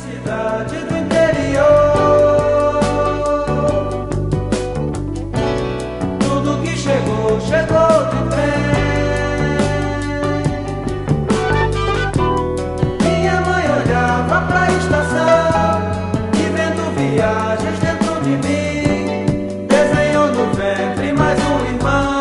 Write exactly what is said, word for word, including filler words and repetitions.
cidade do interior. Tudo que chegou, chegou de trem. Minha mãe olhava pra estação e vendo viagens dentro de mim, desenhou no ventre mais um irmão.